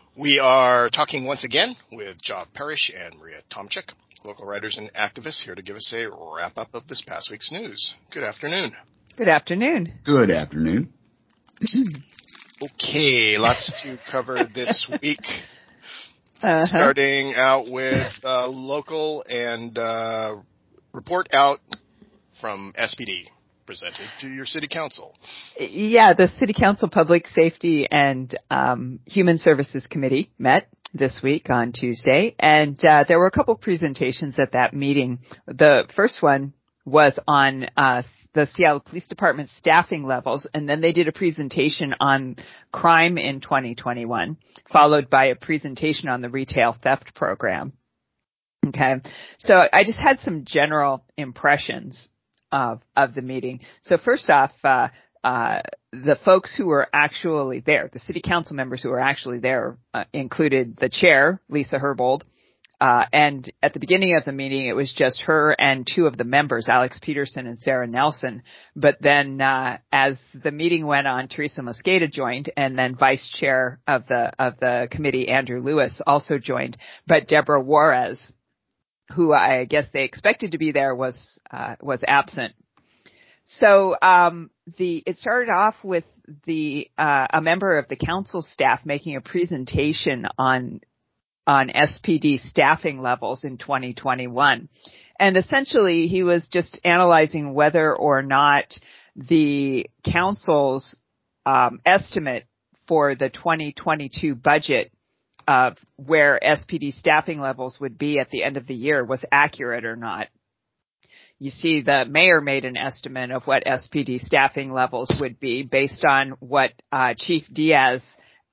We are talking once again with Job Parrish and Maria Tomczyk, local writers and activists, here to give us a wrap-up of this past week's news. Good afternoon. Good afternoon. Good afternoon. Okay, lots to cover this week. Starting out with local and report out from SPD, presented to your city council. Yeah, the City Council Public Safety and Human Services Committee met this week on Tuesday, and there were a couple presentations at that meeting. The first one was on the Seattle Police Department staffing levels, and then they did a presentation on crime in 2021, followed by a presentation on the retail theft program. Okay, so I just had some general impressions of the meeting. So first off, the folks who were actually there, the city council members who were actually there, included the chair, Lisa Herbold, and at the beginning of the meeting, it was just her and two of the members, Alex Peterson and Sarah Nelson. But then, as the meeting went on, Teresa Mosqueda joined, and then vice chair of the committee, Andrew Lewis, also joined. But Deborah Juarez, who I guess they expected to be there, was absent. So, it started off with a member of the council staff making a presentation on SPD staffing levels in 2021. And essentially, he was just analyzing whether or not the council's estimate for the 2022 budget of where SPD staffing levels would be at the end of the year was accurate or not. You see, the mayor made an estimate of what SPD staffing levels would be based on what Chief Diaz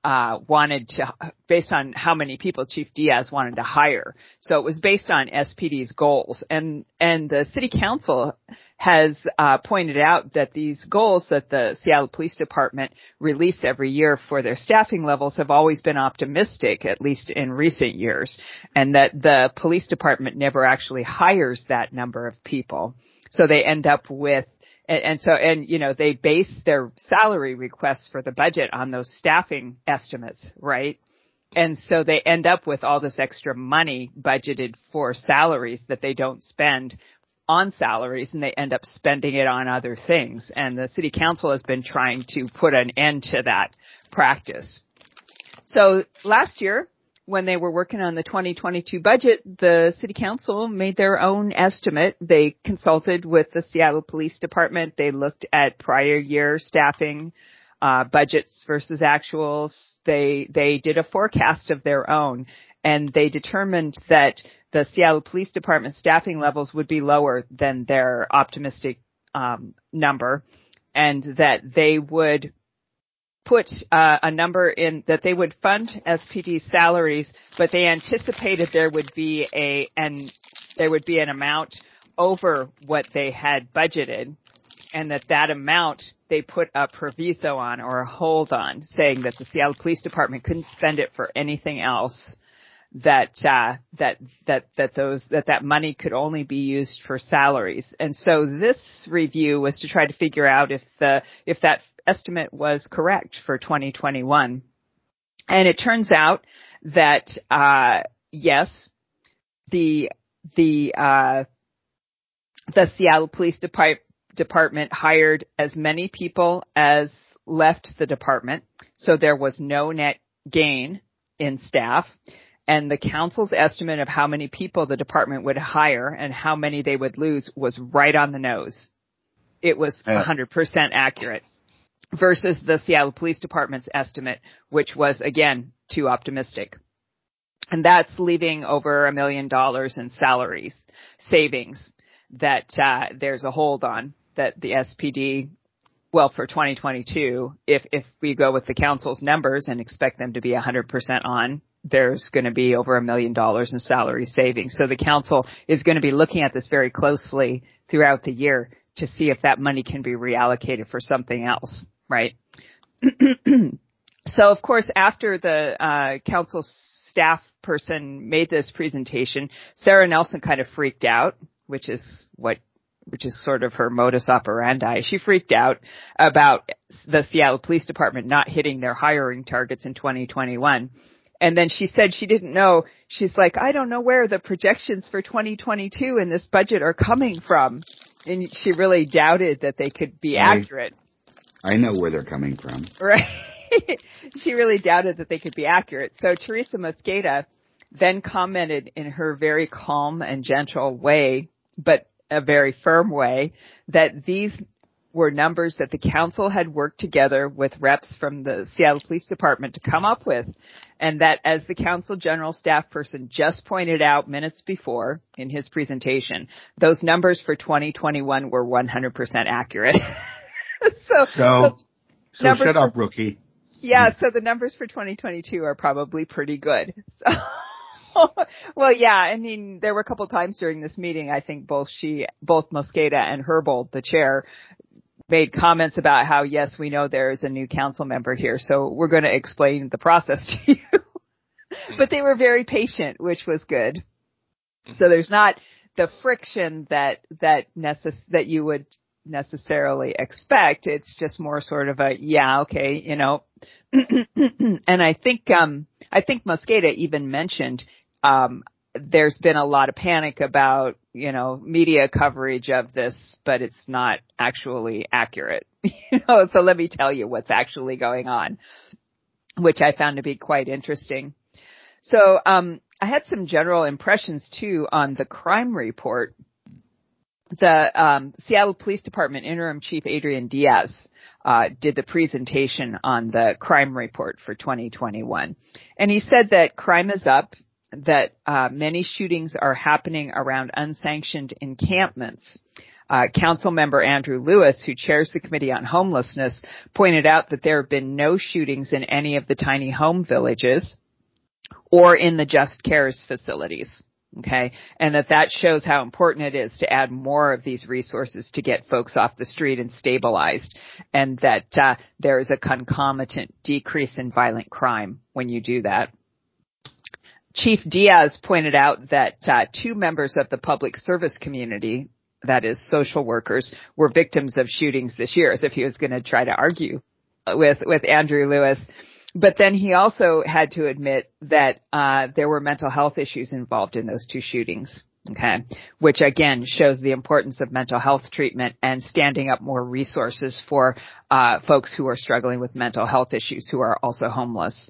based on how many people Chief Diaz wanted to hire. So it was based on SPD's goals. And the city council has pointed out that these goals that the Seattle Police Department release every year for their staffing levels have always been optimistic, at least in recent years, and that the police department never actually hires that number of people. So they end up with they base their salary requests for the budget on those staffing estimates, right? And so they end up with all this extra money budgeted for salaries that they don't spend on salaries, and they end up spending it on other things. And the city council has been trying to put an end to that practice. So last year, when they were working on the 2022 budget, the city council made their own estimate. They consulted with the Seattle Police Department. They looked at prior year staffing, budgets versus actuals. They did a forecast of their own, and they determined that the Seattle Police Department staffing levels would be lower than their optimistic number, and that they would put a number in that they would fund SPD salaries, but they anticipated there would be an amount over what they had budgeted, and that amount they put a proviso on, or a hold on, saying that the Seattle Police Department couldn't spend it for anything else, that money could only be used for salaries. And so this review was to try to figure out if that estimate was correct for 2021. And it turns out that yes, the Seattle Police Department hired as many people as left the department, so there was no net gain in staff. And the council's estimate of how many people the department would hire and how many they would lose was right on the nose. It was 100% accurate versus the Seattle Police Department's estimate, which was, again, too optimistic. And that's leaving over $1 million in salaries savings that there's a hold on, that the SPD, well, for 2022, if we go with the council's numbers and expect them to be 100% on, there's going to be over $1 million in salary savings. So the council is going to be looking at this very closely throughout the year to see if that money can be reallocated for something else, right? So, of course, after the council staff person made this presentation, Sarah Nelson kind of freaked out, which is sort of her modus operandi. She freaked out about the Seattle Police Department not hitting their hiring targets in 2021. And then she said she didn't know. She's like, I don't know where the projections for 2022 in this budget are coming from. And she really doubted that they could be accurate. I know where they're coming from. Right. She really doubted that they could be accurate. So Teresa Mosqueda then commented in her very calm and gentle way, but a very firm way, that these were numbers that the council had worked together with reps from the Seattle Police Department to come up with, and that, as the council general staff person just pointed out minutes before in his presentation, those numbers for 2021 were 100% accurate. So shut up, rookie. Yeah, so the numbers for 2022 are probably pretty good. So, well, yeah, I mean, there were a couple times during this meeting, I think both Mosqueda and Herbold, the chair, made comments about how, yes, we know there is a new council member here, so we're going to explain the process to you. But they were very patient, which was good. So there's not the friction that you would necessarily expect. It's just more sort of a, yeah, okay, you know. And I think Mosqueda even mentioned, there's been a lot of panic about, you know, media coverage of this, but it's not actually accurate. You know, so let me tell you what's actually going on, which I found to be quite interesting. So, I had some general impressions too on the crime report. The Seattle Police Department Interim Chief Adrian Diaz did the presentation on the crime report for 2021. And he said that crime is up, that many shootings are happening around unsanctioned encampments. Council member Andrew Lewis, who chairs the Committee on Homelessness, pointed out that there have been no shootings in any of the tiny home villages or in the Just Cares facilities. Okay. And that shows how important it is to add more of these resources to get folks off the street and stabilized, and that there is a concomitant decrease in violent crime when you do that. Chief Diaz pointed out that 2 members of the public service community, that is social workers, were victims of shootings this year, as if he was going to try to argue with Andrew Lewis. But then he also had to admit that there were mental health issues involved in those 2 shootings, okay, which again shows the importance of mental health treatment and standing up more resources for folks who are struggling with mental health issues who are also homeless.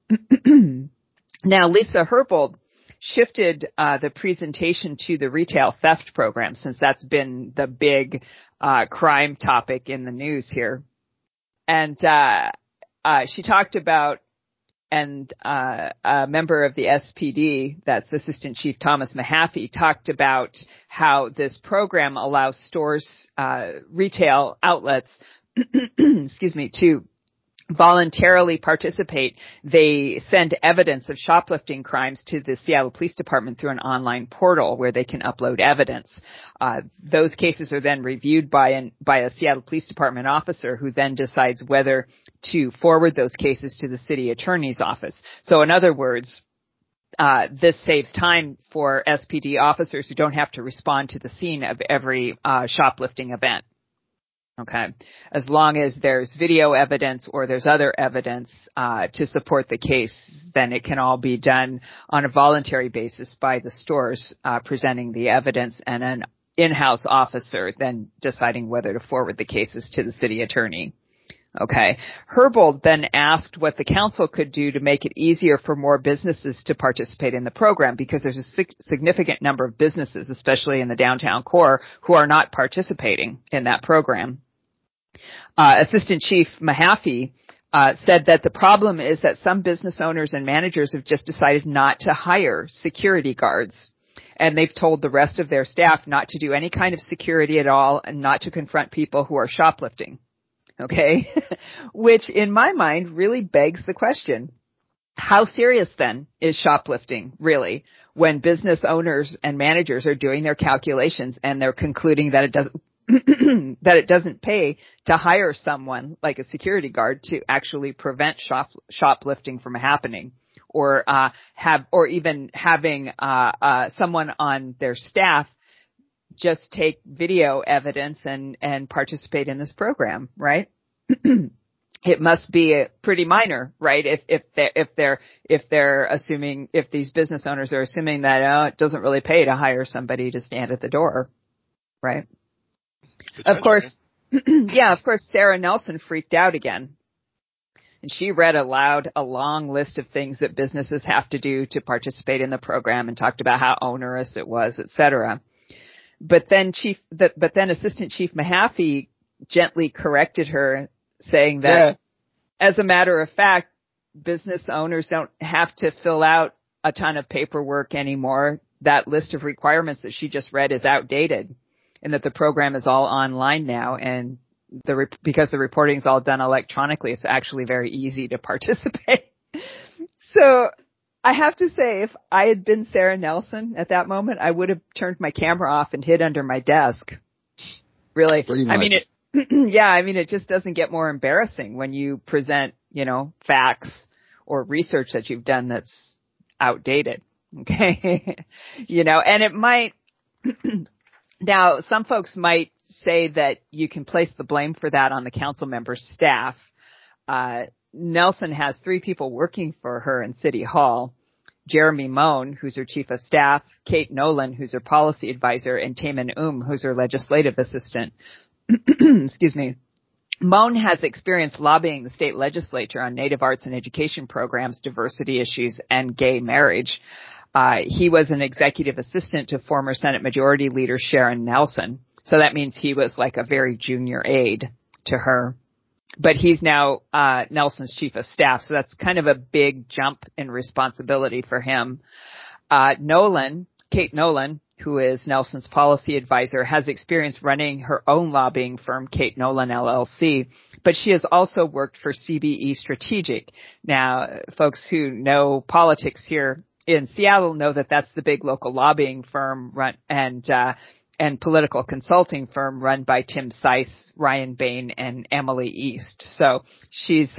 Now, Lisa Herbold shifted the presentation to the retail theft program, since that's been the big crime topic in the news here. And she talked about, and a member of the SPD, that's Assistant Chief Thomas Mahaffey, talked about how this program allows stores, retail outlets, excuse me, to voluntarily participate. They send evidence of shoplifting crimes to the Seattle Police Department through an online portal where they can upload evidence. Those cases are then reviewed by a Seattle Police Department officer, who then decides whether to forward those cases to the city attorney's office. So in other words, this saves time for SPD officers who don't have to respond to the scene of every shoplifting event. Okay. As long as there's video evidence or there's other evidence to support the case, then it can all be done on a voluntary basis by the stores presenting the evidence, and an in-house officer then deciding whether to forward the cases to the city attorney. Okay. Herbold then asked what the council could do to make it easier for more businesses to participate in the program, because there's a significant number of businesses, especially in the downtown core, who are not participating in that program. Assistant Chief Mahaffey said that the problem is that some business owners and managers have just decided not to hire security guards, and they've told the rest of their staff not to do any kind of security at all and not to confront people who are shoplifting. Okay? Which in my mind really begs the question, how serious then is shoplifting really, when business owners and managers are doing their calculations and they're concluding that it doesn't pay to hire someone like a security guard to actually prevent shoplifting from happening, or even having someone on their staff just take video evidence and participate in this program, right? it must be pretty minor, right? If they're assuming, if these business owners are assuming that, it doesn't really pay to hire somebody to stand at the door, right? Of course, of course, Sarah Nelson freaked out again. And she read aloud a long list of things that businesses have to do to participate in the program and talked about how onerous it was, et cetera. But then Assistant Chief Mahaffey gently corrected her, saying that, as a matter of fact, business owners don't have to fill out a ton of paperwork anymore. That list of requirements that she just read is outdated, and that the program is all online now, and because the reporting is all done electronically, it's actually very easy to participate. So I have to say, if I had been Sarah Nelson at that moment, I would have turned my camera off and hid under my desk. Really. I mean, it just doesn't get more embarrassing when you present, facts or research that you've done that's outdated. Okay. And it might, now some folks might say that you can place the blame for that on the council member's staff. Nelson has 3 people working for her in City Hall: Jeremy Moan, who's her chief of staff; Kate Nolan, who's her policy advisor; and Taman who's her legislative assistant. Excuse me. Moan has experience lobbying the state legislature on Native arts and education programs, diversity issues, and gay marriage. He was an executive assistant to former Senate Majority Leader Sharon Nelson. So that means he was like a very junior aide to her. But he's now Nelson's chief of staff, so that's kind of a big jump in responsibility for him. Kate Nolan, who is Nelson's policy advisor, has experience running her own lobbying firm, Kate Nolan LLC, but she has also worked for CBE Strategic. Now, folks who know politics here in Seattle know that that's the big local lobbying firm and political consulting firm run by Tim Seiss, Ryan Bain, and Emily East. So she's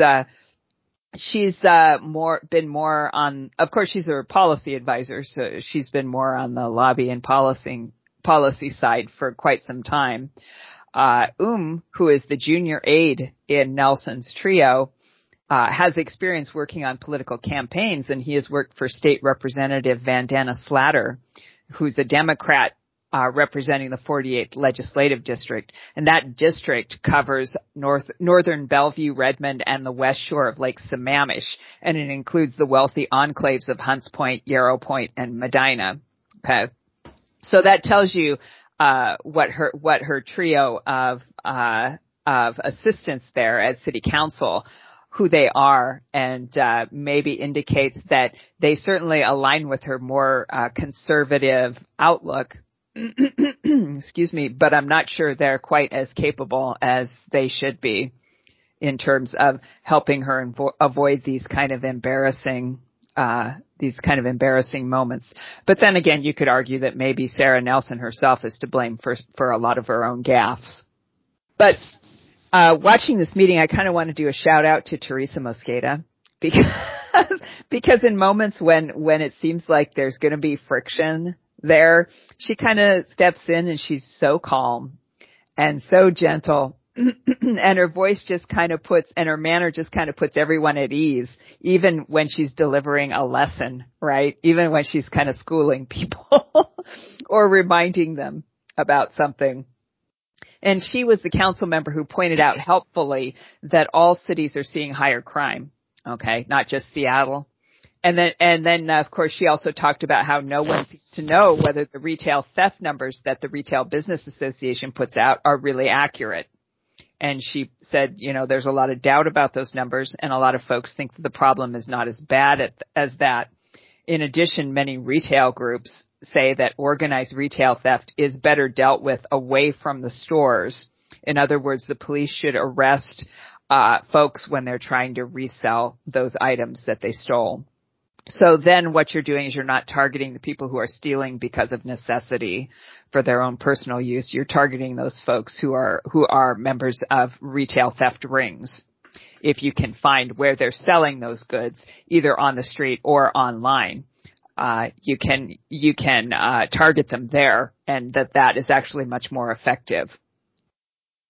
been more on, of course she's a policy advisor, so she's been more on the lobby and policy side for quite some time. Who is the junior aide in Nelson's trio, has experience working on political campaigns, and he has worked for State Representative Vandana Slatter, who's a Democrat representing the 48th Legislative District. And that district covers northern Bellevue, Redmond, and the west shore of Lake Sammamish. And it includes the wealthy enclaves of Hunts Point, Yarrow Point, and Medina. Okay. So that tells you, what her trio of assistants there at City Council, who they are, and maybe indicates that they certainly align with her more conservative outlook. Excuse me, but I'm not sure they're quite as capable as they should be in terms of helping her avoid these kind of embarrassing moments. But then again, you could argue that maybe Sarah Nelson herself is to blame for a lot of her own gaffes. But watching this meeting, I kind of want to do a shout out to Teresa Mosqueda, because in moments when it seems like there's going to be friction there, she kind of steps in and she's so calm and so gentle. And her voice just kind of and her manner just kind of puts everyone at ease, even when she's delivering a lesson, right? Even when she's kind of schooling people or reminding them about something. And she was the council member who pointed out helpfully that all cities are seeing higher crime. Okay. Not just Seattle. And then, of course, she also talked about how no one seems to know whether the retail theft numbers that the Retail Business Association puts out are really accurate. And she said, there's a lot of doubt about those numbers, and a lot of folks think that the problem is not as bad as that. In addition, many retail groups say that organized retail theft is better dealt with away from the stores. In other words, the police should arrest folks when they're trying to resell those items that they stole. So then what you're doing is you're not targeting the people who are stealing because of necessity for their own personal use. You're targeting those folks who are members of retail theft rings. If you can find where they're selling those goods, either on the street or online, you can target them there, and that is actually much more effective.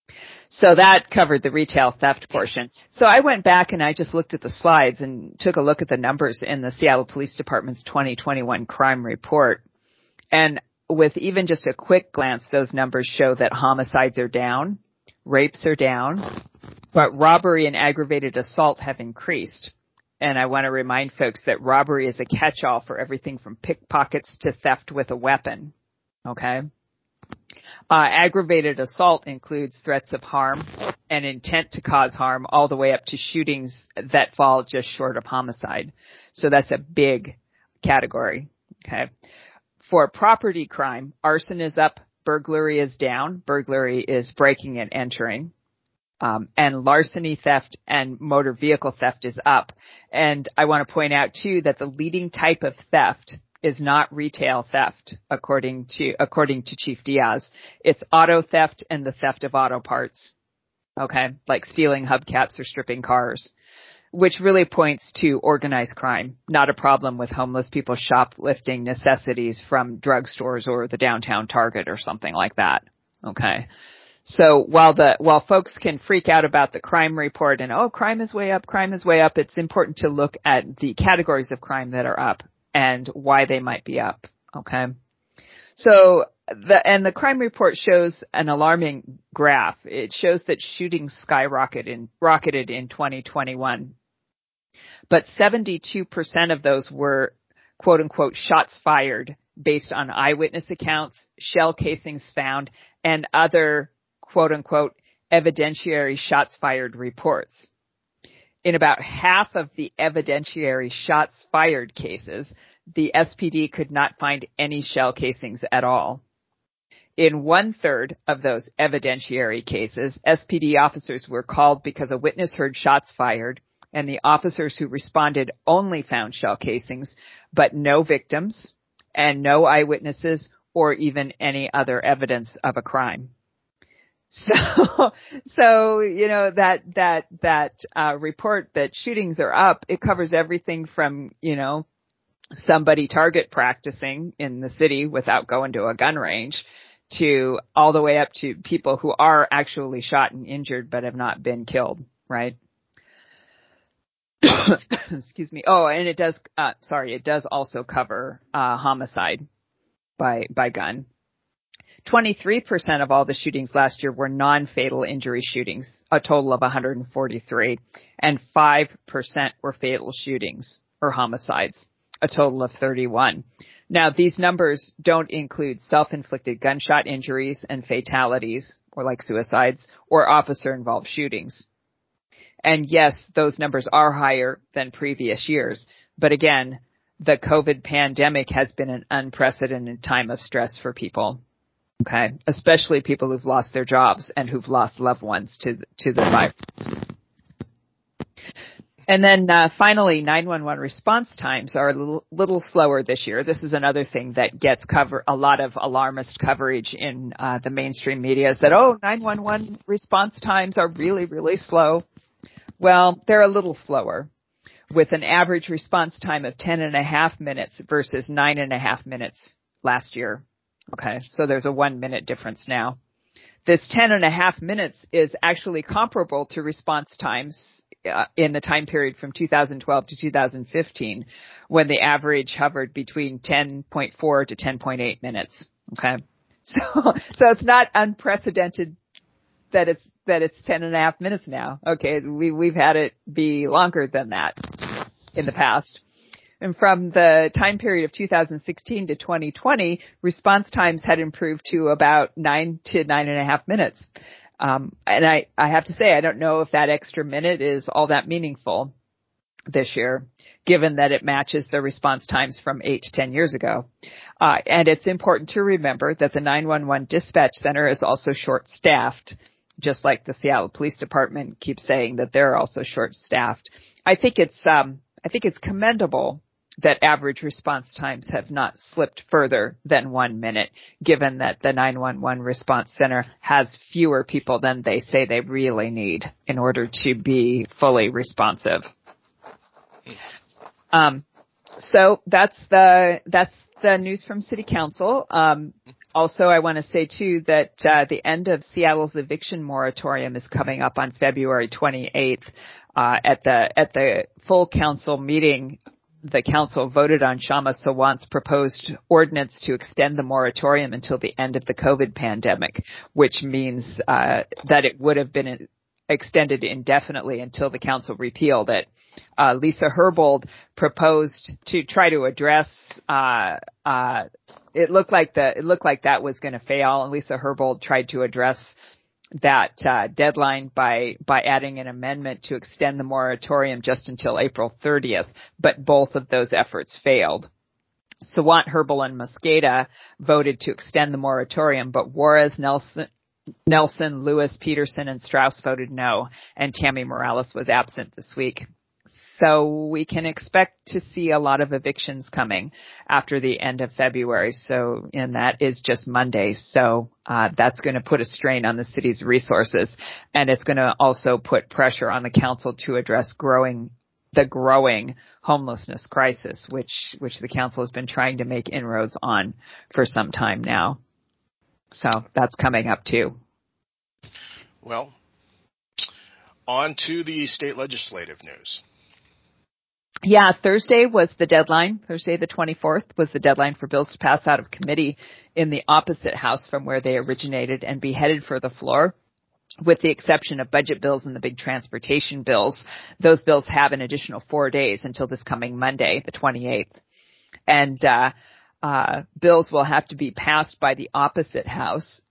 So that covered the retail theft portion. So I went back and I just looked at the slides and took a look at the numbers in the Seattle Police Department's 2021 crime report. And with even just a quick glance, those numbers show that homicides are down, rapes are down, but robbery and aggravated assault have increased. And I want to remind folks that robbery is a catch-all for everything from pickpockets to theft with a weapon. Okay? Aggravated assault includes threats of harm and intent to cause harm all the way up to shootings that fall just short of homicide. So that's a big category. Okay. For property crime, arson is up, burglary is down. Burglary is breaking and entering. And larceny theft and motor vehicle theft is up. And I want to point out too that the leading type of theft is not retail theft, according to Chief Diaz. It's auto theft and the theft of auto parts. Okay. Like stealing hubcaps or stripping cars, which really points to organized crime, not a problem with homeless people shoplifting necessities from drugstores or the downtown Target or something like that. Okay. So while folks can freak out about the crime report and, crime is way up, it's important to look at the categories of crime that are up and why they might be up. Okay. So the crime report shows an alarming graph. It shows that shootings rocketed in 2021. But 72% of those were quote unquote shots fired based on eyewitness accounts, shell casings found, and other quote unquote evidentiary shots fired reports. In about half of the evidentiary shots fired cases, the SPD could not find any shell casings at all. In 1/3 of those evidentiary cases, SPD officers were called because a witness heard shots fired, and the officers who responded only found shell casings, but no victims and no eyewitnesses or even any other evidence of a crime. So, you know, that report that shootings are up, it covers everything from, you know, somebody target practicing in the city without going to a gun range to all the way up to people who are actually shot and injured but have not been killed, right? Excuse me. Oh, and it does also cover homicide by gun. 23% of all the shootings last year were non-fatal injury shootings, a total of 143, and 5% were fatal shootings or homicides, a total of 31. Now, these numbers don't include self-inflicted gunshot injuries and fatalities, or like suicides, or officer-involved shootings. And yes, those numbers are higher than previous years, but again, the COVID pandemic has been an unprecedented time of stress for people. Okay, especially people who've lost their jobs and who've lost loved ones to the virus. And then finally, 911 response times are a little slower this year. This is another thing that gets a lot of alarmist coverage in the mainstream media is that, 911 response times are really, really slow. Well, they're a little slower, with an average response time of 10.5 minutes versus 9.5 minutes last year. Okay, so there's a 1 minute difference now. This 10.5 minutes is actually comparable to response times in the time period from 2012 to 2015, when the average hovered between 10.4 to 10.8 minutes. Okay, so it's not unprecedented that it's 10.5 minutes now. Okay, we've had it be longer than that in the past. And from the time period of 2016 to 2020, response times had improved to about 9 to 9.5 minutes. And I have to say, I don't know if that extra minute is all that meaningful this year, given that it matches the response times from 8 to 10 years ago. And it's important to remember that the 911 dispatch center is also short-staffed, just like the Seattle Police Department keeps saying that they're also short-staffed. I think it's commendable that average response times have not slipped further than 1 minute, given that the 911 response center has fewer people than they say they really need in order to be fully responsive. So that's the news from City Council. Also, I want to say, too, that the end of Seattle's eviction moratorium is coming up on February 28th. At the full council meeting, the council voted on Kshama Sawant's proposed ordinance to extend the moratorium until the end of the COVID pandemic, which means that it would have been extended indefinitely until the council repealed it. Lisa Herbold proposed to try to address it looked like that was going to fail, and Lisa Herbold tried to address that deadline by adding an amendment to extend the moratorium just until April 30th, but both of those efforts failed. Sawant, Herbold, and Mosqueda voted to extend the moratorium, but Juarez, Nelson, Lewis, Peterson, and Strauss voted no, and Tammy Morales was absent this week. So we can expect to see a lot of evictions coming after the end of February. And that is just Monday. So that's going to put a strain on the city's resources, and it's going to also put pressure on the council to address the growing homelessness crisis, which the council has been trying to make inroads on for some time now. So that's coming up too. Well, on to the state legislative news. Yeah, Thursday was the deadline. Thursday the 24th was the deadline for bills to pass out of committee in the opposite house from where they originated and be headed for the floor, with the exception of budget bills and the big transportation bills. Those bills have an additional 4 days until this coming Monday, the 28th. And bills will have to be passed by the opposite house.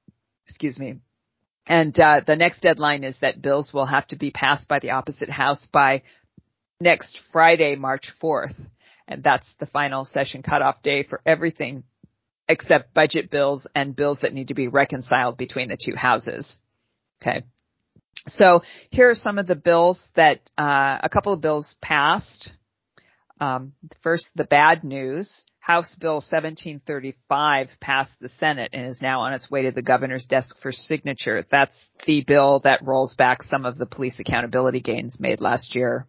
And the next deadline is that bills will have to be passed by the opposite house by next Friday, March 4th. And that's the final session cutoff day for everything except budget bills and bills that need to be reconciled between the two houses. Okay. So here are some of the bills that a couple of bills passed. First, the bad news. House Bill 1735 passed the Senate and is now on its way to the governor's desk for signature. That's the bill that rolls back some of the police accountability gains made last year.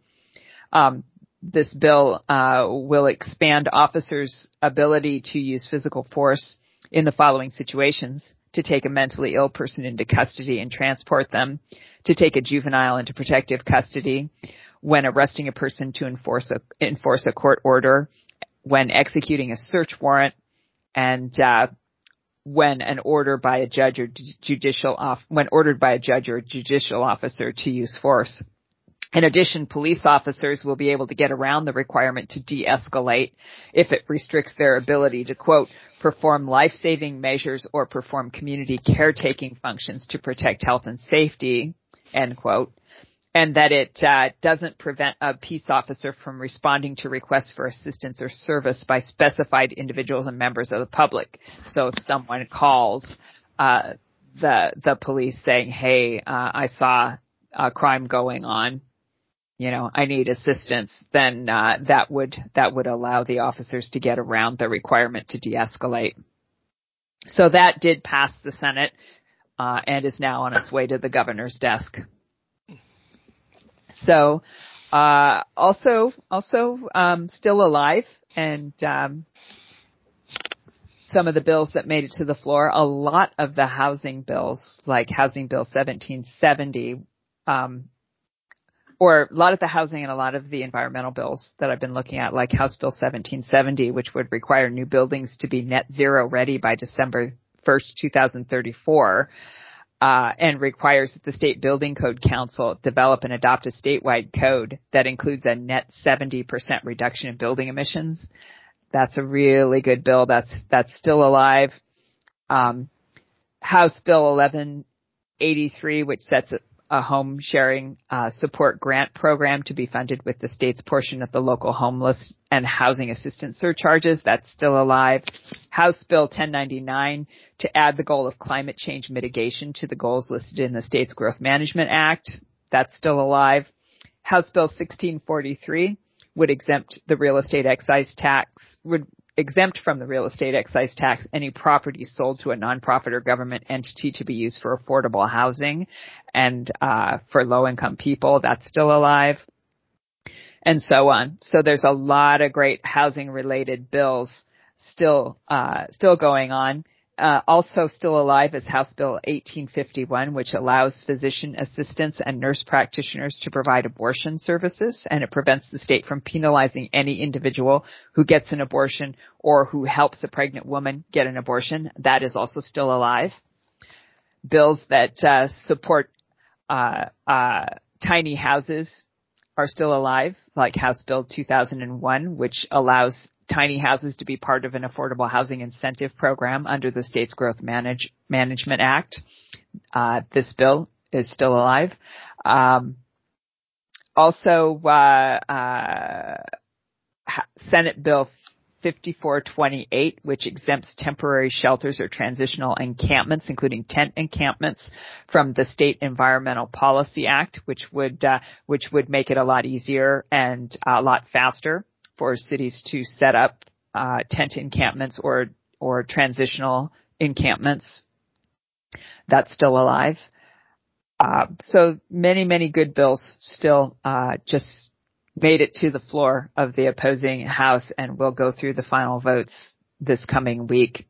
This bill will expand officers' ability to use physical force in the following situations: to take a mentally ill person into custody and transport them, to take a juvenile into protective custody, when arresting a person to enforce a court order, when executing a search warrant, and when ordered by a judge or judicial officer to use force. In addition, police officers will be able to get around the requirement to de-escalate if it restricts their ability to, quote, perform life-saving measures or perform community caretaking functions to protect health and safety, end quote, and that it doesn't prevent a peace officer from responding to requests for assistance or service by specified individuals and members of the public. So if someone calls the police saying, hey, I saw a crime going on, I need assistance, then that would allow the officers to get around the requirement to de-escalate. So that did pass the Senate and is now on its way to the governor's desk. So also still alive, and some of the bills that made it to the floor, a lot of the housing bills, like Housing Bill 1770, or a lot of the housing and a lot of the environmental bills that I've been looking at, like House Bill 1770, which would require new buildings to be net zero ready by December 1st, 2034, and requires that the State Building Code Council develop and adopt a statewide code that includes a net 70% reduction in building emissions. That's a really good bill. That's still alive. House Bill 1183, which sets a home sharing support grant program to be funded with the state's portion of the local homeless and housing assistance surcharges. That's still alive. House Bill 1099 to add the goal of climate change mitigation to the goals listed in the State's Growth Management Act. That's still alive. House Bill 1643 would exempt from the real estate excise tax any property sold to a nonprofit or government entity to be used for affordable housing and for low-income people. That's still alive, and so on. So there's a lot of great housing-related bills still going on, Also still alive is House Bill 1851, which allows physician assistants and nurse practitioners to provide abortion services, and it prevents the state from penalizing any individual who gets an abortion or who helps a pregnant woman get an abortion. That is also still alive. Bills that support tiny houses are still alive, like House Bill 2001, which allows tiny houses to be part of an affordable housing incentive program under the State's Growth Management Act. This bill is still alive. Also, Senate Bill 5428, which exempts temporary shelters or transitional encampments, including tent encampments, from the State Environmental Policy Act, which would make it a lot easier and a lot faster for cities to set up tent encampments or transitional encampments. That's still alive. So many good bills still just made it to the floor of the opposing House, and will go through the final votes this coming week.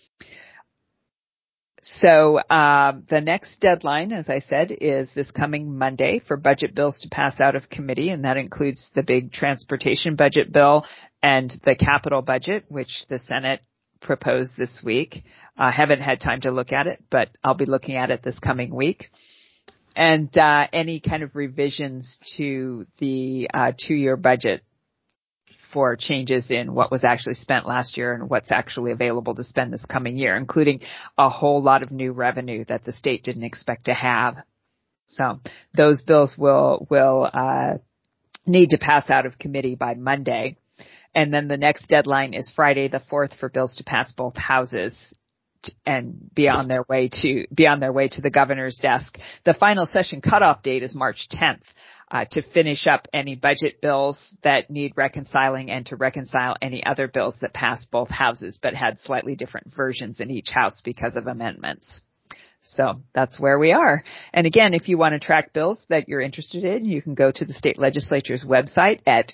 So the next deadline, as I said, is this coming Monday for budget bills to pass out of committee, and that includes the big transportation budget bill and the capital budget, which the Senate proposed this week. I haven't had time to look at it, but I'll be looking at it this coming week. And any kind of revisions to the 2-year budget for changes in what was actually spent last year and what's actually available to spend this coming year, including a whole lot of new revenue that the state didn't expect to have. So those bills will need to pass out of committee by Monday. And then the next deadline is Friday the 4th for bills to pass both houses and be on their way to the governor's desk. The final session cutoff date is March 10th. To finish up any budget bills that need reconciling and to reconcile any other bills that passed both houses but had slightly different versions in each house because of amendments. So that's where we are. And again, if you want to track bills that you're interested in, you can go to the state legislature's website at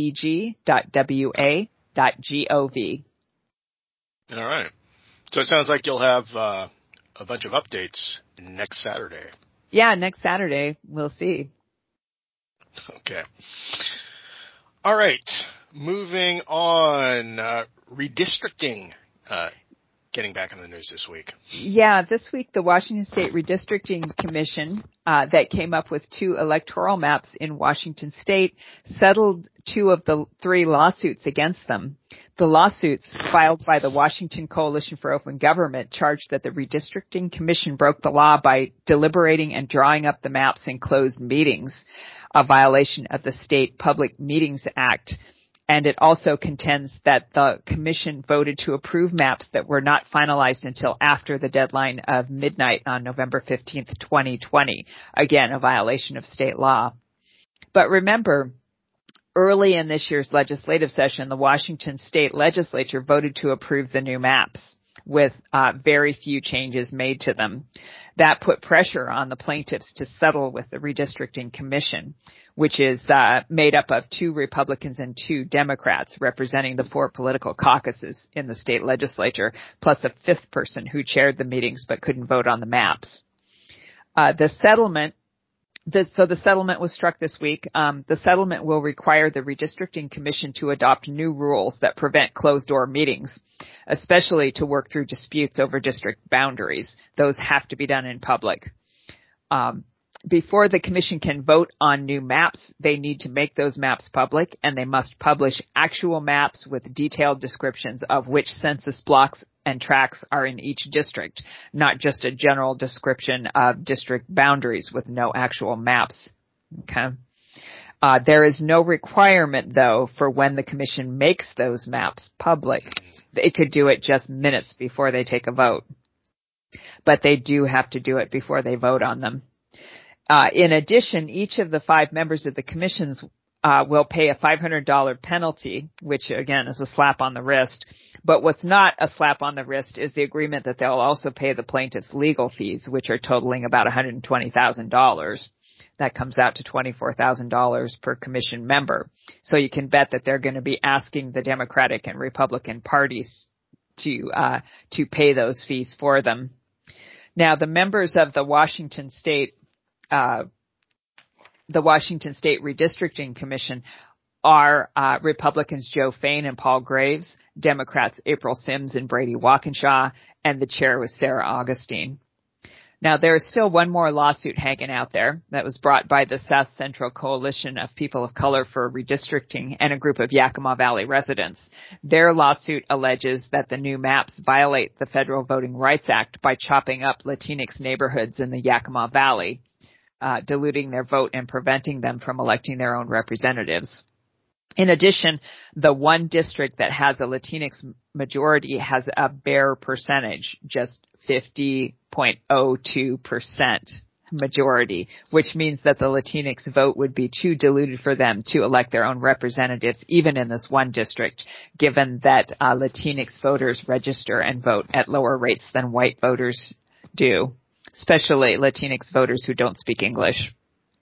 leg.wa.gov. All right. So it sounds like you'll have a bunch of updates next Saturday. Yeah, next Saturday. We'll see. Okay. All right. Moving on. Redistricting. Getting back in the news this week. Yeah, this week the Washington State Redistricting Commission that came up with 2 electoral maps in Washington State settled 2 of the 3 lawsuits against them. The lawsuits filed by the Washington Coalition for Open Government charged that the Redistricting Commission broke the law by deliberating and drawing up the maps in closed meetings, a violation of the State Public Meetings Act. And it also contends that the commission voted to approve maps that were not finalized until after the deadline of midnight on November 15th, 2020. Again, a violation of state law. But remember, early in this year's legislative session, the Washington State Legislature voted to approve the new maps with very few changes made to them. That put pressure on the plaintiffs to settle with the Redistricting Commission, which is made up of 2 Republicans and 2 Democrats representing the 4 political caucuses in the state legislature, plus a 5th person who chaired the meetings but couldn't vote on the maps. The settlement was struck this week. The settlement will require the Redistricting Commission to adopt new rules that prevent closed-door meetings, especially to work through disputes over district boundaries. Those have to be done in public. Before the commission can vote on new maps, they need to make those maps public, and they must publish actual maps with detailed descriptions of which census blocks and tracts are in each district, not just a general description of district boundaries with no actual maps. Okay. There is no requirement, though, for when the commission makes those maps public. They could do it just minutes before they take a vote. But they do have to do it before they vote on them. In addition, each of the 5 members of the commissions will pay a $500 penalty, which again is a slap on the wrist. But what's not a slap on the wrist is the agreement that they'll also pay the plaintiff's legal fees, which are totaling about $120,000. That comes out to $24,000 per commission member. So you can bet that they're going to be asking the Democratic and Republican parties to pay those fees for them. Now, the members of the Washington State Redistricting Commission are Republicans Joe Fain and Paul Graves, Democrats April Sims and Brady Walkinshaw, and the chair was Sarah Augustine. Now, there is still one more lawsuit hanging out there that was brought by the South Central Coalition of People of Color for Redistricting and a group of Yakima Valley residents. Their lawsuit alleges that the new maps violate the Federal Voting Rights Act by chopping up Latinx neighborhoods in the Yakima Valley, diluting their vote and preventing them from electing their own representatives. In addition, the one district that has a Latinx majority has a bare percentage, just 50.02% majority, which means that the Latinx vote would be too diluted for them to elect their own representatives, even in this one district, given that Latinx voters register and vote at lower rates than white voters do, especially Latinx voters who don't speak English.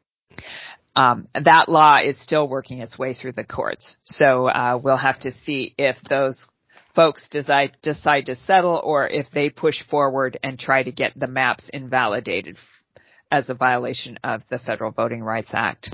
That law is still working its way through the courts. So we'll have to see if those folks decide to settle or if they push forward and try to get the maps invalidated as a violation of the Federal Voting Rights Act.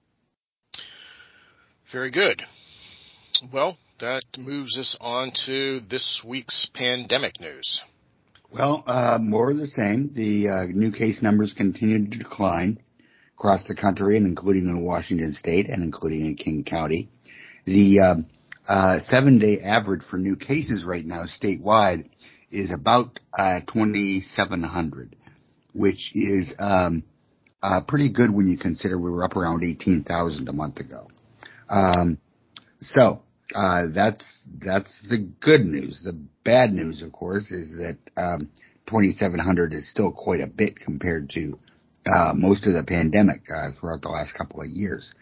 Very good. Well, that moves us on to this week's pandemic news. Well, more of the same. The new case numbers continue to decline across the country, and including in Washington State and including in King County. The 7-day average for new cases right now statewide is about 2,700, which is pretty good when you consider we were up around 18,000 a month ago. So that's the good news. The bad news, of course, is that 2,700 is still quite a bit compared to most of the pandemic throughout the last couple of years.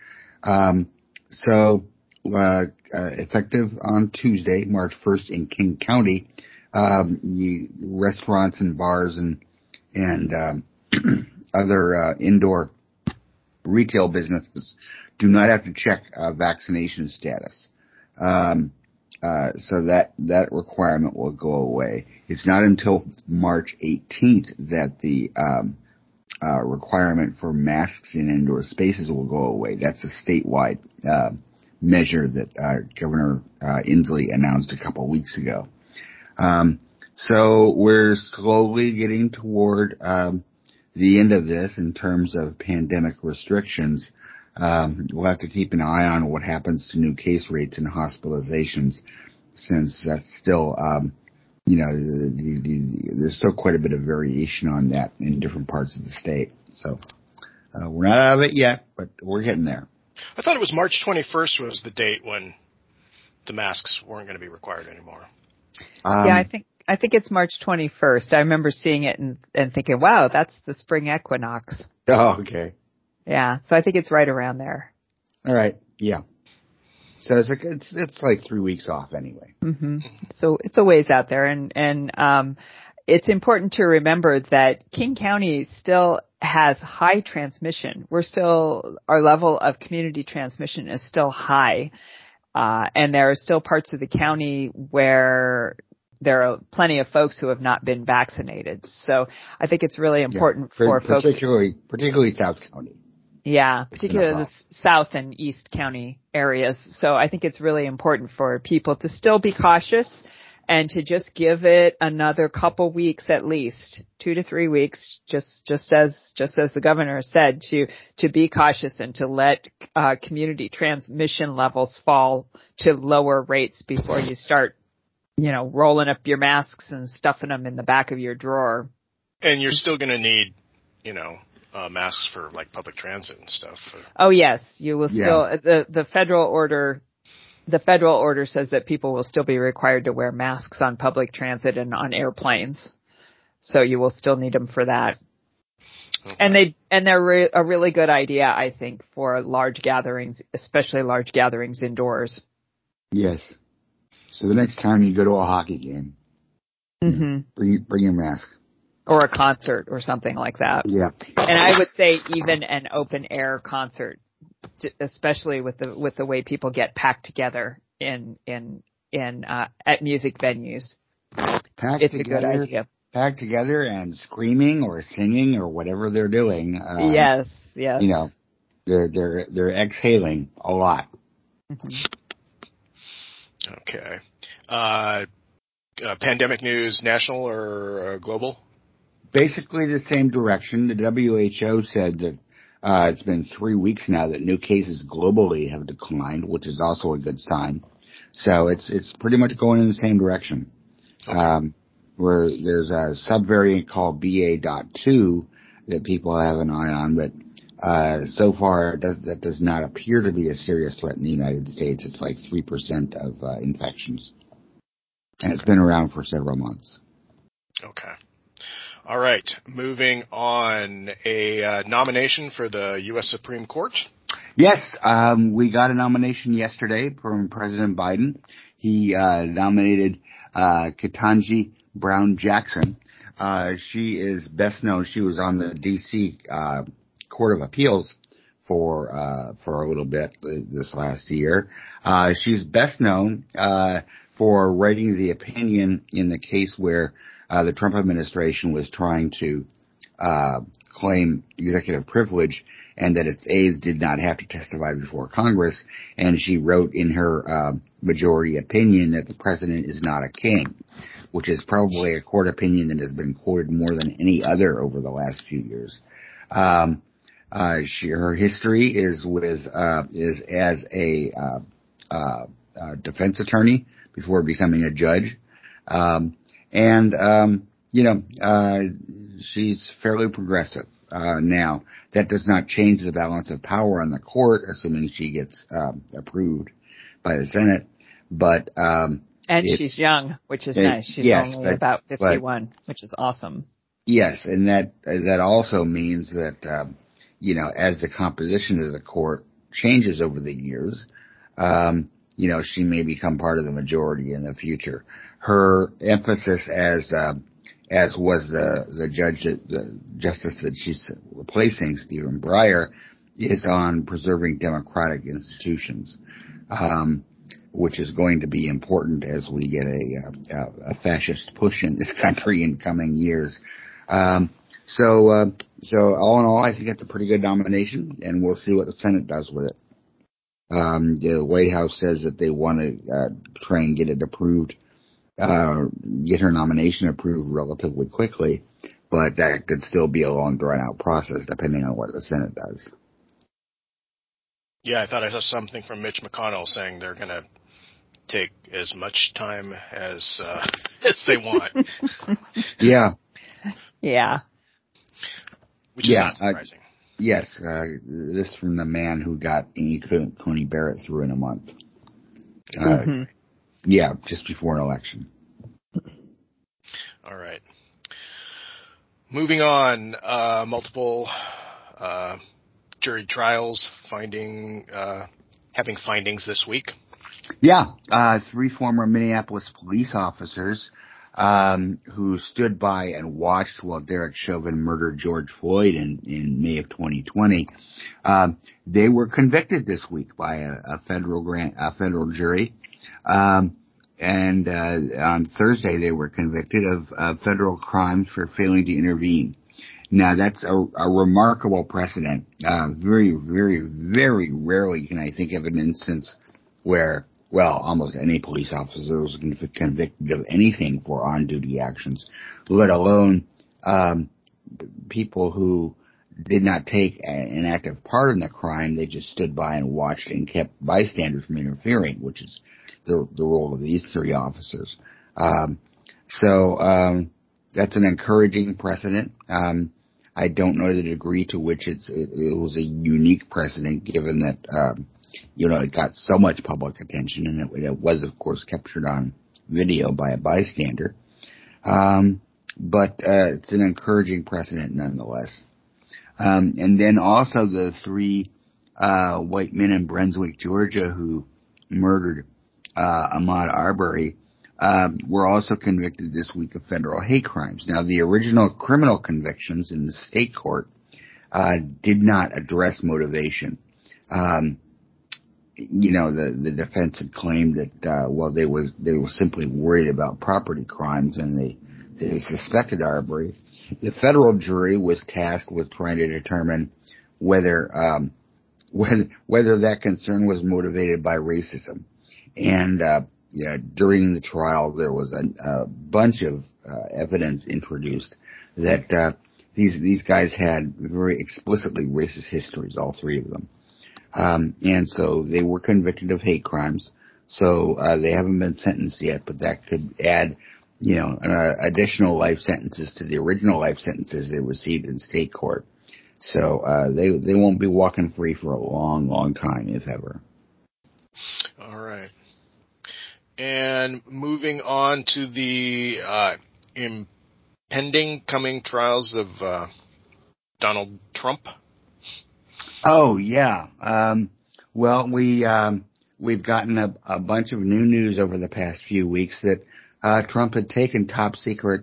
Effective on Tuesday, March 1st in King County, restaurants and bars and other indoor retail businesses do not have to check vaccination status. So that requirement will go away. It's not until March 18th that the requirement for masks in indoor spaces will go away. That's a statewide measure that Governor Inslee announced a couple of weeks ago. So we're slowly getting toward the end of this in terms of pandemic restrictions. We'll have to keep an eye on what happens to new case rates and hospitalizations, since that's still there's still quite a bit of variation on that in different parts of the state. So we're not out of it yet, but we're getting there. I thought it was March 21st was the date when the masks weren't going to be required anymore. Yeah, I think it's March 21st. I remember seeing it and thinking, wow, that's the spring equinox. Oh, okay. Yeah, so I think it's right around there. All right, yeah. So it's like 3 weeks off anyway. Mm-hmm. So it's a ways out there, and it's important to remember that King County still has high transmission. Our level of community transmission is still high, and there are still parts of the county where there are plenty of folks who have not been vaccinated. So I think it's really important for folks, particularly South County. Yeah, particularly the South and East County areas. So I think it's really important for people to still be cautious and to just give it another couple weeks at least, 2 to 3 weeks, just as the governor said, to be cautious and to let community transmission levels fall to lower rates before you start, rolling up your masks and stuffing them in the back of your drawer. And you're still going to need, masks for like public transit and stuff. Oh yes, you will still. The federal order says that people will still be required to wear masks on public transit and on airplanes. So you will still need them for that. Okay. And they're a really good idea, I think, for large gatherings, especially large gatherings indoors. Yes. So the next time you go to a hockey game, bring your mask. Or a concert or something like that. Yeah. And I would say even an open air concert, especially with the way people get packed together at music venues. It's a good idea. Packed together and screaming or singing or whatever they're doing. Yes. You know, they're exhaling a lot. Mm-hmm. Okay. Pandemic news, national or global? Basically the same direction. The WHO said that it's been 3 weeks now that new cases globally have declined, which is also a good sign. So it's pretty much going in the same direction. Okay. Where there's a subvariant called BA.2 that people have an eye on, but so far that does not appear to be a serious threat in the United States. It's like 3% of infections. And it's been around for several months. Okay. All right. Moving on, a nomination for the U.S. Supreme Court. Yes, we got a nomination yesterday from President Biden. He nominated Ketanji Brown Jackson. She is best known. She was on the D.C. Court of Appeals for a little bit this last year. She's best known for writing the opinion in the case where the Trump administration was trying to claim executive privilege and that its aides did not have to testify before Congress. And she wrote in her majority opinion that the president is not a king, which is probably a court opinion that has been quoted more than any other over the last few years. Her history is as a defense attorney before becoming a judge. She's fairly progressive. Now, that does not change the balance of power on the court, assuming she gets approved by the Senate. But and she's young, which is nice. She's only about 51, which is awesome. Yes, and that also means that as the composition of the court changes over the years, she may become part of the majority in the future. Her emphasis as was the justice that she's replacing, Stephen Breyer, is on preserving democratic institutions, which is going to be important as we get a fascist push in this country in coming years. So all in all, I think it's a pretty good nomination, and we'll see what the Senate does with it. The White House says that they want to try and get it approved, get her nomination approved relatively quickly, but that could still be a long, drawn-out process depending on what the Senate does. Yeah, I thought I saw something from Mitch McConnell saying they're going to take as much time as they want. Yeah. Yeah. Which is not surprising. Yes, this from the man who got Amy Coney Barrett through in a month. Yeah, just before an election. All right. Moving on, multiple jury trials having findings this week. Yeah, 3 former Minneapolis police officers who stood by and watched while Derek Chauvin murdered George Floyd in May of 2020. They were convicted this week by a federal jury. And on Thursday they were convicted of federal crimes for failing to intervene. Now that's a remarkable precedent. Very, very, very rarely can I think of an instance where, almost any police officer was convicted of anything for on-duty actions, let alone people who did not take an active part in the crime. They just stood by and watched and kept bystanders from interfering, which is the role of these 3 officers. So that's an encouraging precedent. I don't know the degree to which it was a unique precedent, given that it got so much public attention, and it was, of course, captured on video by a bystander. But it's an encouraging precedent nonetheless. And then also the 3 white men in Brunswick, Georgia, who murdered Ahmaud Arbery, were also convicted this week of federal hate crimes. Now, the original criminal convictions in the state court did not address motivation. the defense had claimed that, they were simply worried about property crimes and they suspected Arbery. The federal jury was tasked with trying to determine whether that concern was motivated by racism. And, during the trial, there was a bunch of, evidence introduced that, these guys had very explicitly racist histories, all three of them. And so they were convicted of hate crimes. So, they haven't been sentenced yet, but that could add, additional life sentences to the original life sentences they received in state court. So, they won't be walking free for a long, long time, if ever. All right. And moving on to the, impending coming trials of, Donald Trump. Oh, yeah. We've gotten a bunch of new news over the past few weeks that Trump had taken top secret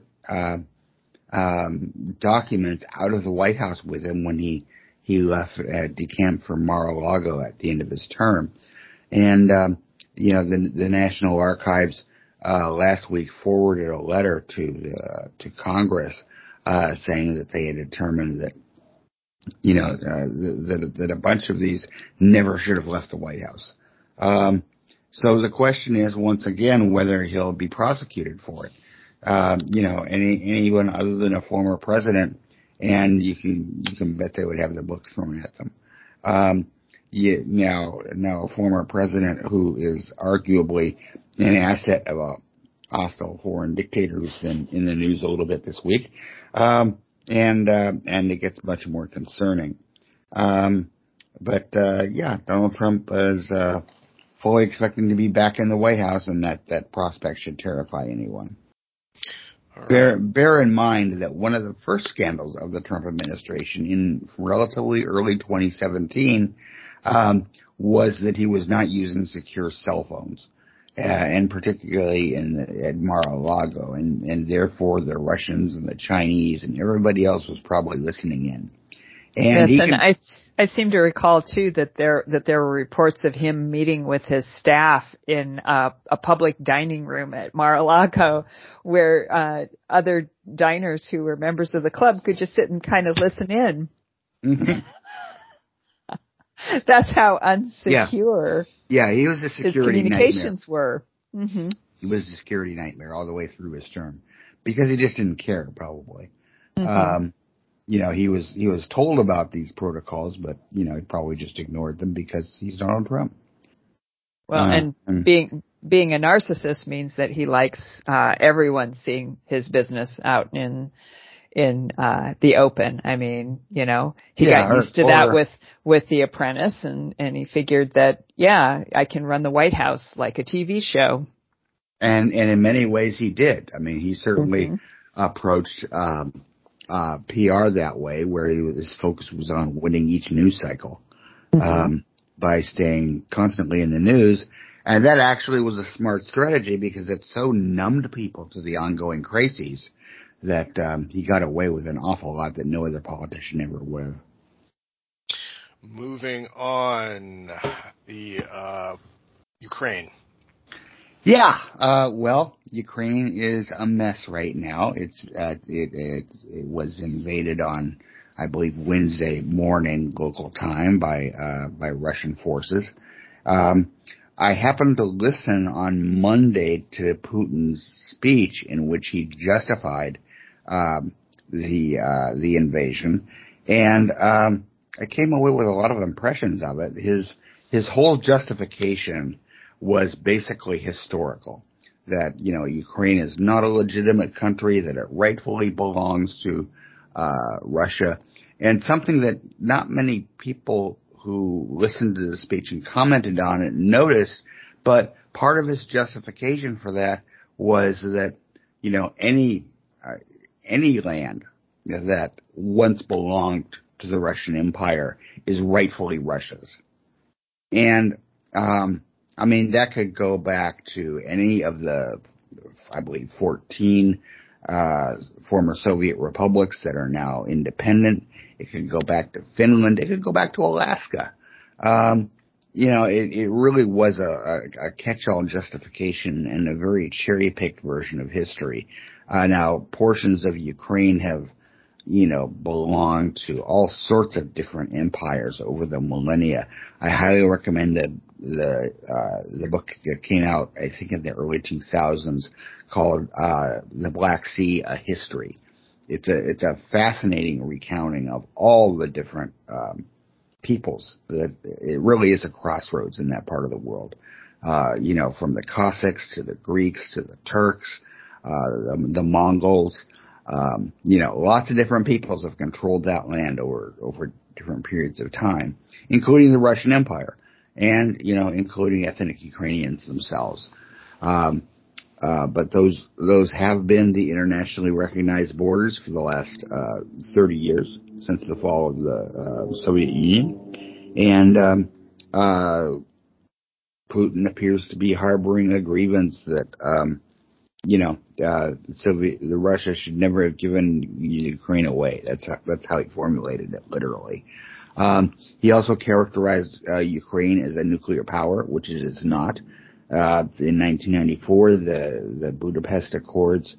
documents out of the White House with him when he left decamped for Mar-a-Lago at the end of his term. And the National Archives last week forwarded a letter to Congress saying that they had determined that that a bunch of these never should have left the White House. So the question is, once again, whether he'll be prosecuted for it. Anyone other than a former president, and you can bet they would have the books thrown at them. Now a former president who is arguably an asset of a hostile foreign dictator who's been in the news a little bit this week. And it gets much more concerning. Donald Trump is, fully expecting to be back in the White House, and that prospect should terrify anyone. Right. Bear in mind that one of the first scandals of the Trump administration in relatively early 2017, was that he was not using secure cell phones. And particularly at Mar-a-Lago, and therefore the Russians and the Chinese and everybody else was probably listening in. And yes, I seem to recall too that there were reports of him meeting with his staff in a public dining room at Mar-a-Lago, where other diners who were members of the club could just sit and kind of listen in. Mm-hmm. That's how unsecure. Yeah, he was a security his communications nightmare. Were. Mm-hmm. He was a security nightmare all the way through his term because he just didn't care, probably. Mm-hmm. He was told about these protocols, but he probably just ignored them because he's Donald Trump. Well, and being a narcissist means that he likes everyone seeing his business out in the open. I mean, he got used to that with The Apprentice, and he figured that, I can run the White House like a TV show. And in many ways he did. I mean, he certainly approached PR that way, where his focus was on winning each news cycle, by staying constantly in the news. And that actually was a smart strategy because it so numbed people to the ongoing crises that he got away with an awful lot that no other politician ever would have. Moving on, the Ukraine. Yeah, Ukraine is a mess right now. It was invaded on, I believe, Wednesday morning local time by Russian forces. I happened to listen on Monday to Putin's speech in which he justified the invasion, and I came away with a lot of impressions of it. His whole justification was basically historical. That Ukraine is not a legitimate country, that it rightfully belongs to Russia, and something that not many people who listened to the speech and commented on it noticed. But part of his justification for that was that any land that once belonged to the Russian Empire is rightfully Russia's. And, that could go back to any of the, I believe, 14 former Soviet republics that are now independent. It could go back to Finland. It could go back to Alaska. it really was a catch-all justification and a very cherry-picked version of history. Now, portions of Ukraine have, belonged to all sorts of different empires over the millennia. I highly recommend the book that came out, I think, in the early 2000s called The Black Sea: A History. It's a fascinating recounting of all the different peoples. It really is a crossroads in that part of the world. From the Cossacks to the Greeks to the Turks, the Mongols. Lots of different peoples have controlled that land over different periods of time, including the Russian Empire and, including ethnic Ukrainians themselves. But those have been the internationally recognized borders for the last 30 years since the fall of the Soviet Union. And Putin appears to be harboring a grievance that the Russia should never have given Ukraine away. That's how he formulated it, literally. He also characterized Ukraine as a nuclear power, which it is not. In 1994, the Budapest Accords,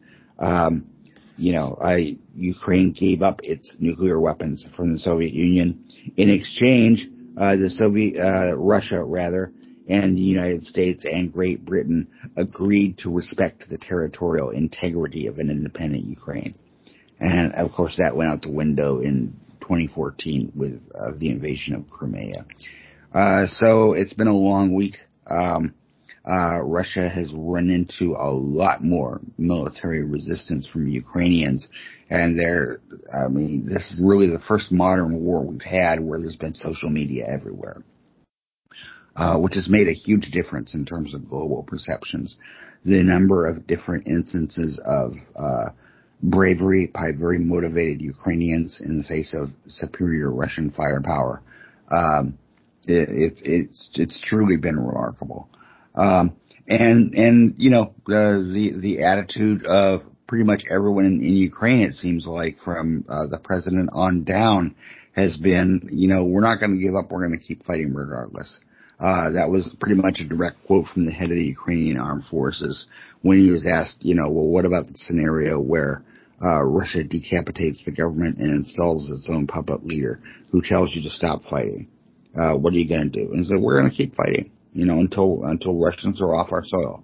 Ukraine gave up its nuclear weapons from the Soviet Union. In exchange, Russia and the United States and Great Britain agreed to respect the territorial integrity of an independent Ukraine. And of course that went out the window in 2014 with the invasion of Crimea. So it's been a long week. Russia has run into a lot more military resistance from Ukrainians, and this is really the first modern war we've had where there's been social media everywhere, which has made a huge difference in terms of global perceptions. The number of different instances of bravery by very motivated Ukrainians in the face of superior Russian firepower, it's truly been remarkable. The attitude of pretty much everyone in Ukraine, it seems like, from the president on down, has been, we're not going to give up. We're going to keep fighting regardless. That was pretty much a direct quote from the head of the Ukrainian armed forces when he was asked, what about the scenario where Russia decapitates the government and installs its own puppet leader who tells you to stop fighting? What are you going to do? And he said, we're going to keep fighting, until Russians are off our soil.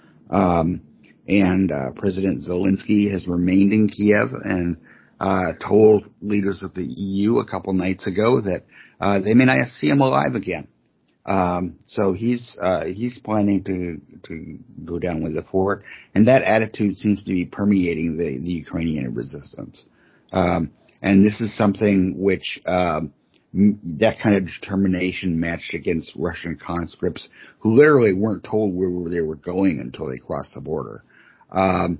President Zelensky has remained in Kiev and told leaders of the EU a couple nights ago that they may not see him alive again. So he's planning to go down with the fort, and that attitude seems to be permeating the Ukrainian resistance. And this is something which that kind of determination matched against Russian conscripts who literally weren't told where they were going until they crossed the border. That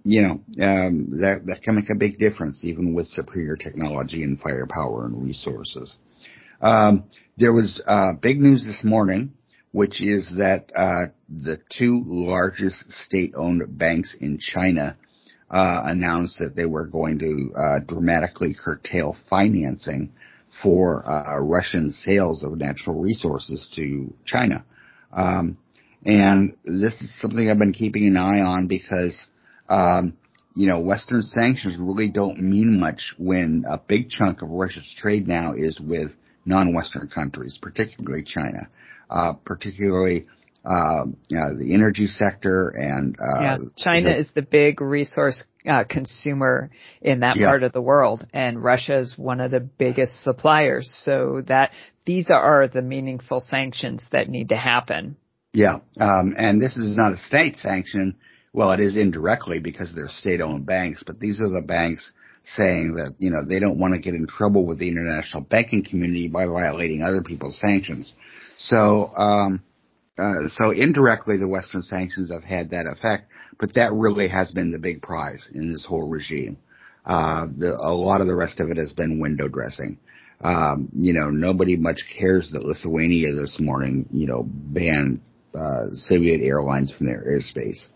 can make a big difference, even with superior technology and firepower and resources. There was big news this morning, which is that the two largest state-owned banks in China announced that they were going to dramatically curtail financing for Russian sales of natural resources to China. And this is something I've been keeping an eye on because, Western sanctions really don't mean much when a big chunk of Russia's trade now is with non-Western countries, particularly China, the energy sector and China is the big resource consumer in that part of the world, and Russia is one of the biggest suppliers. So that these are the meaningful sanctions that need to happen. Yeah, and this is not a state sanction. Well, it is indirectly because they're state-owned banks, but these are the banks saying that, they don't want to get in trouble with the international banking community by violating other people's sanctions. So indirectly the Western sanctions have had that effect, but that really has been the big prize in this whole regime. A lot of the rest of it has been window dressing. Nobody much cares that Lithuania this morning, banned Soviet airlines from their airspace.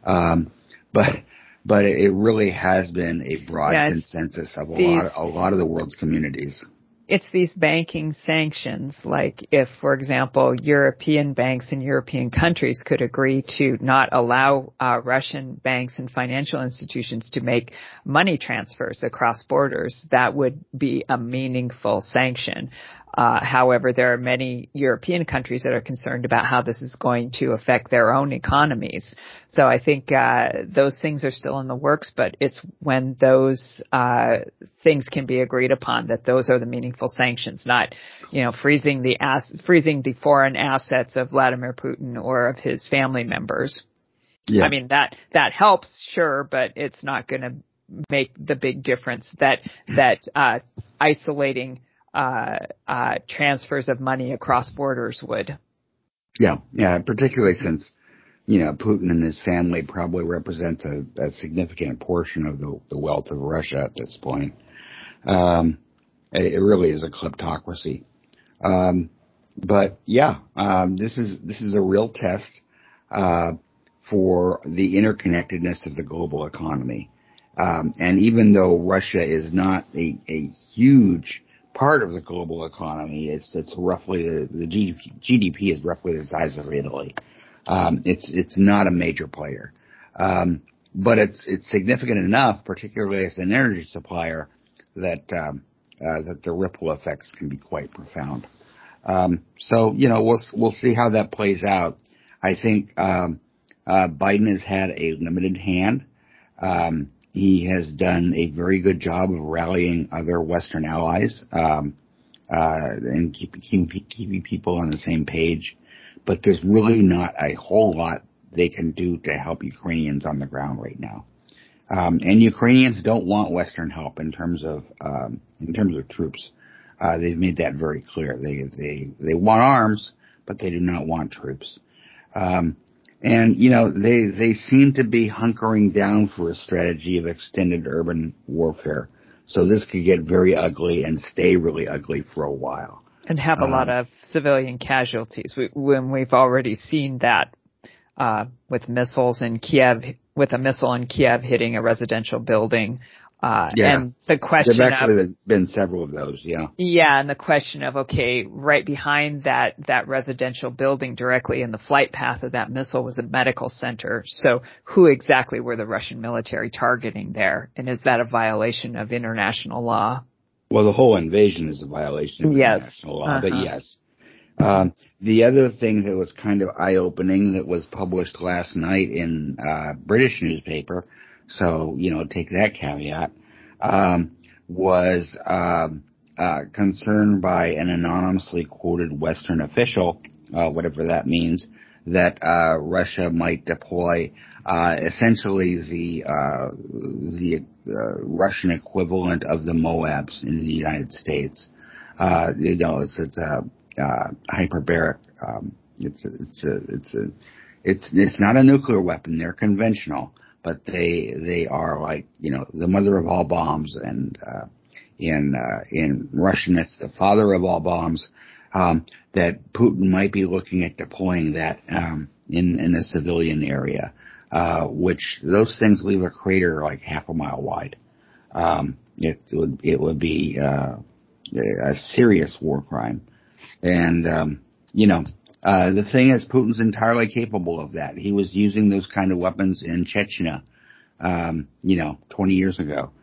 But it really has been a broad consensus of a lot of the world's communities. it's these banking sanctions, like if, for example, European banks in European countries could agree to not allow Russian banks and financial institutions to make money transfers across borders, that would be a meaningful sanction. However, there are many European countries that are concerned about how this is going to affect their own economies. So I think those things are still in the works, but it's when those things can be agreed upon that those are the meaningful sanctions, not, freezing the foreign assets of Vladimir Putin or of his family members. Yeah. I mean, that helps, sure, but it's not going to make the big difference that isolating transfers of money across borders would. Yeah, particularly since, Putin and his family probably represent a significant portion of the wealth of Russia at this point. It really is a kleptocracy. But yeah, this is a real test, for the interconnectedness of the global economy. And even though Russia is not a huge part of the global economy, it's roughly the GDP is roughly the size of Italy. It's not a major player. But it's significant enough, particularly as an energy supplier, that the ripple effects can be quite profound. So, we'll see how that plays out. I think, Biden has had a limited hand. He has done a very good job of rallying other Western allies, and keeping people on the same page. But there's really not a whole lot they can do to help Ukrainians on the ground right now. And Ukrainians don't want Western help in terms of troops. They've made that very clear. They want arms, but they do not want troops. And, they seem to be hunkering down for a strategy of extended urban warfare. So this could get very ugly and stay really ugly for a while. And have a lot of civilian casualties. When we've already seen that, with missiles in Kiev, with a missile in Kiev hitting a residential building. And the question there have actually been several of those, yeah. Yeah, and the question of, okay, right behind that residential building directly in the flight path of that missile was a medical center. So who exactly were the Russian military targeting there? And is that a violation of international law? Well, the whole invasion is a violation of international law, but yes. The other thing that was kind of eye-opening that was published last night in British newspaper, so, take that caveat, was concern by an anonymously quoted Western official, whatever that means, that Russia might deploy essentially the Russian equivalent of the MOABs in the United States. It's hyperbaric. It's not a nuclear weapon. They're conventional. But they are like, the mother of all bombs, and in Russian it's the father of all bombs, that Putin might be looking at deploying that in a civilian area, which those things leave a crater like half a mile wide. It would be a serious war crime. And the thing is, Putin's entirely capable of that. He was using those kind of weapons in Chechnya, 20 years ago.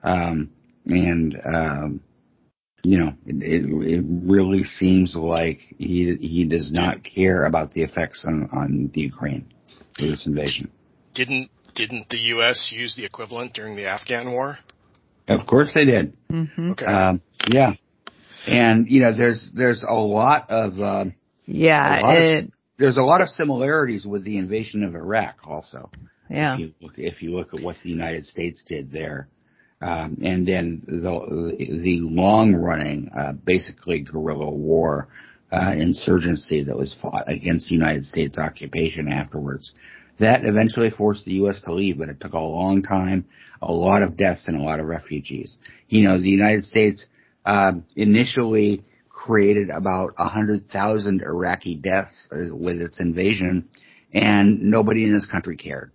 It really seems like he does not care about the effects on the Ukraine for this invasion. Didn't the U.S. use the equivalent during the Afghan war? Of course they did. Mm-hmm. Okay. Yeah. And, there's a lot of, there's a lot of similarities with the invasion of Iraq also. Yeah. If you look at what the United States did there. And then the long running, basically guerrilla war, insurgency that was fought against the United States occupation afterwards. That eventually forced the U.S. to leave, but it took a long time, a lot of deaths, and a lot of refugees. The United States, initially created about 100,000 Iraqi deaths with its invasion, and nobody in this country cared.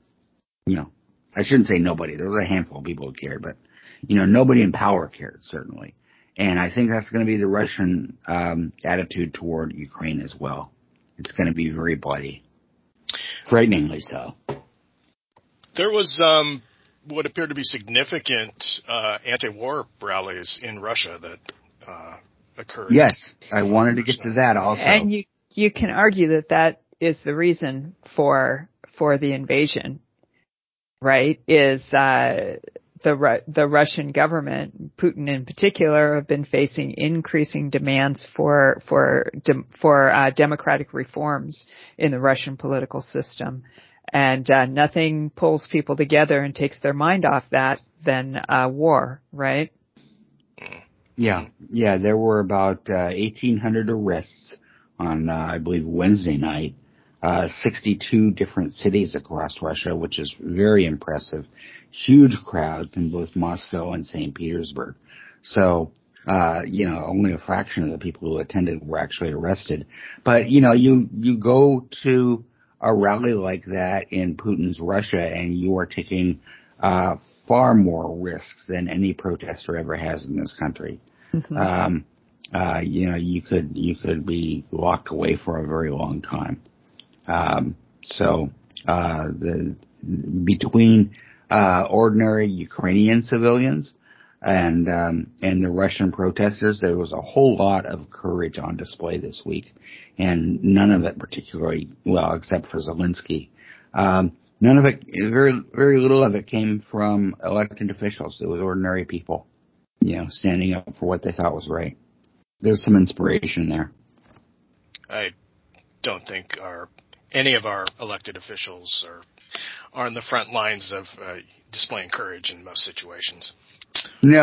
I shouldn't say nobody. There was a handful of people who cared, but, nobody in power cared, certainly. And I think that's going to be the Russian attitude toward Ukraine as well. It's going to be very bloody. Frighteningly so. There was what appeared to be significant anti-war rallies in Russia that occurred. Yes, I wanted to get to that also. And you can argue that is the reason for the invasion, right? Is the Russian government, Putin in particular, have been facing increasing demands for democratic reforms in the Russian political system. And nothing pulls people together and takes their mind off that than war, right? Yeah. There were about 1,800 arrests on, I believe, Wednesday night. 62 different cities across Russia, which is very impressive. Huge crowds in both Moscow and St. Petersburg. So, only a fraction of the people who attended were actually arrested. But, you go to a rally like that in Putin's Russia and you are taking far more risks than any protester ever has in this country. Mm-hmm. You could be locked away for a very long time. Between ordinary Ukrainian civilians and the Russian protesters, there was a whole lot of courage on display this week, and none of it particularly well, except for Zelensky. None of it, very, very little of it came from elected officials. It was ordinary people, standing up for what they thought was right. There's some inspiration there. I don't think any of our elected officials are on the front lines of displaying courage in most situations. No,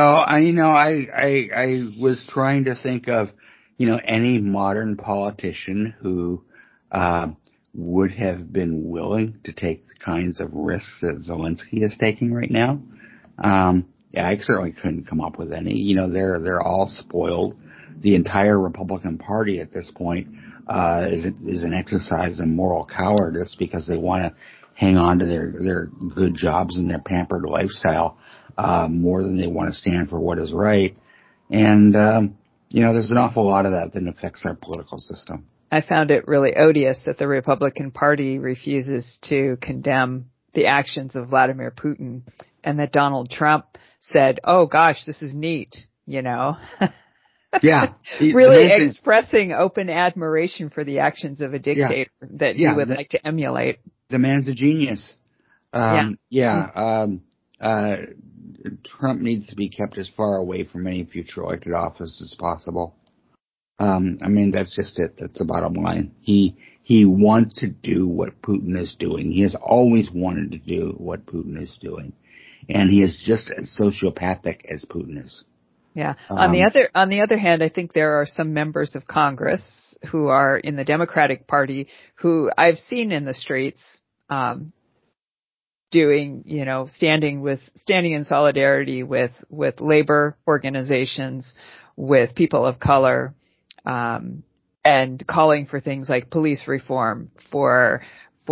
I was trying to think of, any modern politician who would have been willing to take the kinds of risks that Zelensky is taking right now. I certainly couldn't come up with any. They're all spoiled. The entire Republican Party at this point is an exercise in moral cowardice because they want to hang on to their good jobs and their pampered lifestyle more than they want to stand for what is right. And there's an awful lot of that affects our political system. I found it really odious that the Republican Party refuses to condemn the actions of Vladimir Putin, and that Donald Trump said, "Oh gosh, this is neat," Yeah. Really expressing open admiration for the actions of a dictator that he would like to emulate. The man's a genius. Trump needs to be kept as far away from any future elected office as possible. That's just it. That's the bottom line. He wants to do what Putin is doing. He has always wanted to do what Putin is doing. And he is just as sociopathic as Putin is. Yeah. On the other hand, I think there are some members of Congress who are in the Democratic Party who I've seen in the streets, standing in solidarity with labor organizations, with people of color, and calling for things like police reform, for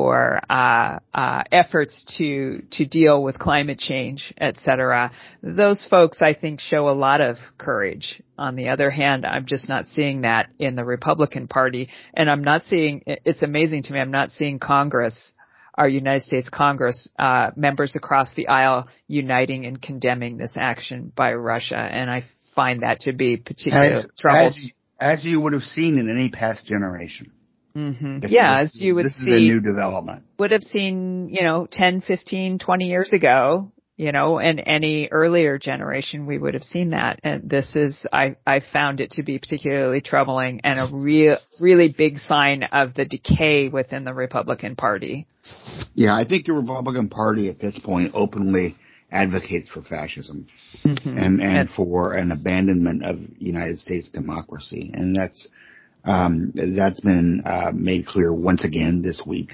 efforts to deal with climate change, etc. Those folks, I think, show a lot of courage. On the other hand, I'm just not seeing that in the Republican Party, and it's amazing to me, I'm not seeing Congress, our United States Congress, members across the aisle uniting in condemning this action by Russia, and I find that to be particularly troublesome. As you would have seen in any past generation. Mm-hmm. This is a new development. Would have seen, 10, 15, 20 years ago, and any earlier generation, we would have seen that. And I found it to be particularly troubling and a really big sign of the decay within the Republican Party. Yeah, I think the Republican Party at this point openly advocates for fascism and for an abandonment of United States democracy. And that's been made clear once again this week.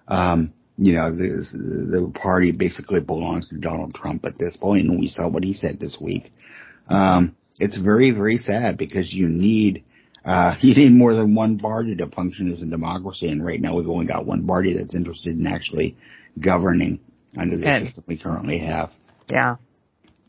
The party basically belongs to Donald Trump at this point, and we saw what he said this week. It's very, very sad because you need more than one party to function as a democracy, and right now we've only got one party that's interested in actually governing under the system we currently have. Yeah.